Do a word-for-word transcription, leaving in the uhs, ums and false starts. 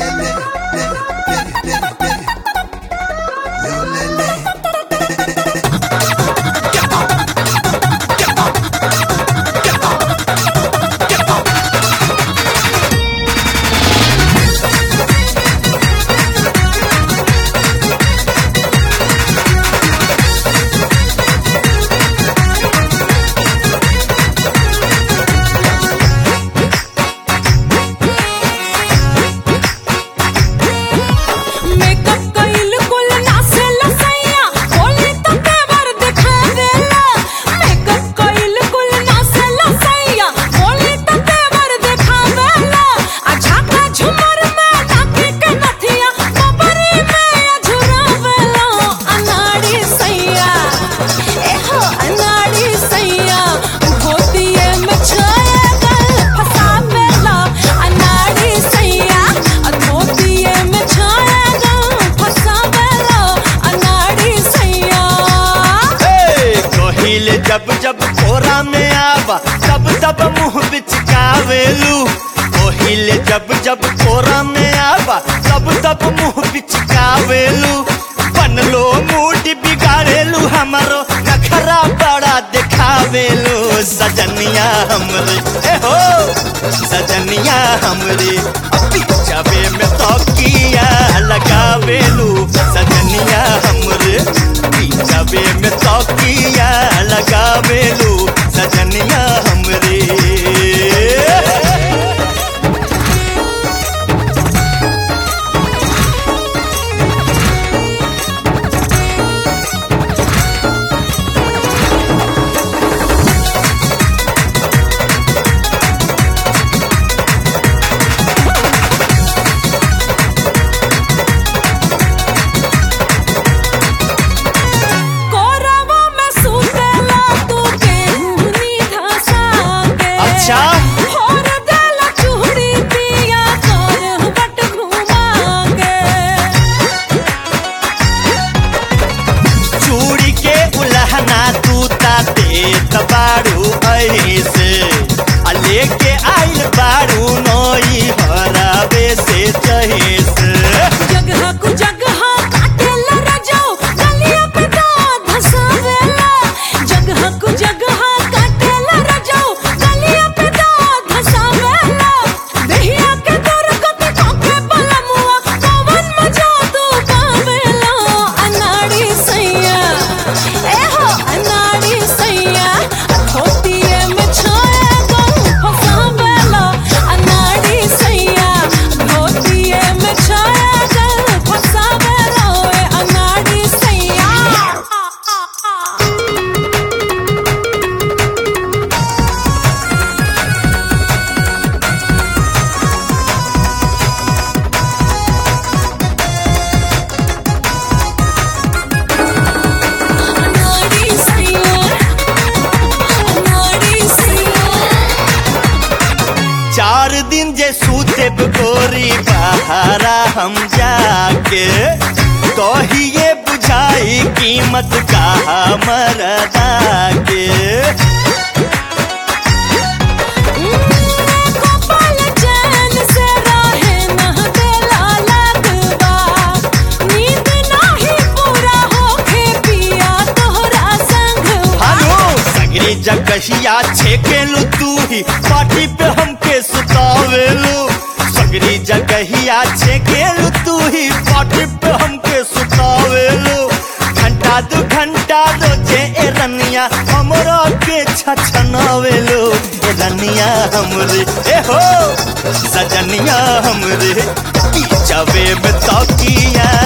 जब जब कोरा में आवा तब तब मुँह बिचकावेलू। ओहिले जब जब कोरा में आवा तब तब मुँह बिचकावेलू। बनलो मूड बिगाड़ेलू हमारो नखरा बड़ा दिखावेलू। सजनिया हमरे ए हो सजनिया हमरे पिचवे में तौकिया लगावेलू। सजनिया हमरे पिचवे में तौकिया लगावेलू। सजनिया हमरे बारू ऐसे लेके आइल बारू नई हराबे से चहेस। जगह कु जगह काटेला रजाओ गलिया पे दांत धसावेला। जगह कु जगह काटेला रजाओ गलिया पे दांत धसावेला। दहिया के दर कते कोके बलमुआ पवन मजा तू पावेला। अनाड़ी सैया ए हो अनाड़ी सैया चार दिन जे सूते गोरी बहारा हम जाके कहिए बुझाई कीमत का मरदा के। जगहिया छेकेलू तू ही पार्टी पे हमके सुतावेलू। सगरी जगहिया छेकेलू तू ही पार्टी पे हमके सुतावेलू। घंटा दू घंटा रोजे ए रनिया हमरा के छछनावेलू। ए रनिया हमरे ए हो सजनिया हमरे पिचवे में तौकिया